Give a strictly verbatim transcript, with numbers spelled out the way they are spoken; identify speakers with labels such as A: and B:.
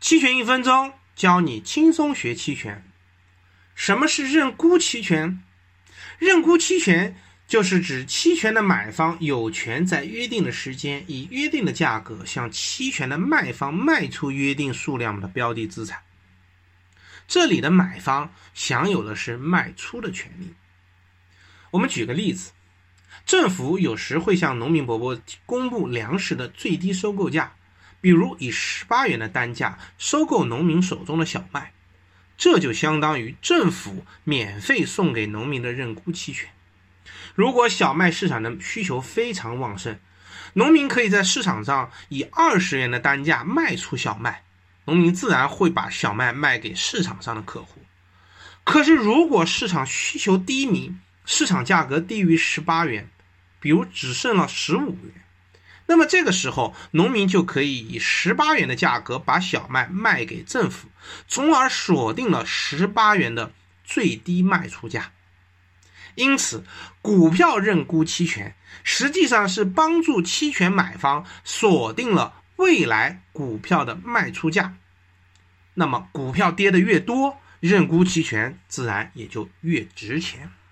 A: 期权一分钟，教你轻松学期权。什么是认沽期权？认沽期权就是指期权的买方有权在约定的时间以约定的价格向期权的卖方卖出约定数量的标的资产。这里的买方享有的是卖出的权利。我们举个例子，政府有时会向农民伯伯公布粮食的最低收购价，比如以十八元的单价收购农民手中的小麦，这就相当于政府免费送给农民的认沽期权。如果小麦市场的需求非常旺盛，农民可以在市场上以二十元的单价卖出小麦，农民自然会把小麦卖给市场上的客户。可是如果市场需求低迷，市场价格低于十八元，比如只剩了十五元，那么这个时候农民就可以以十八元的价格把小麦卖给政府，从而锁定了十八元的最低卖出价。因此股票认沽期权实际上是帮助期权买方锁定了未来股票的卖出价，那么股票跌得越多，认沽期权自然也就越值钱。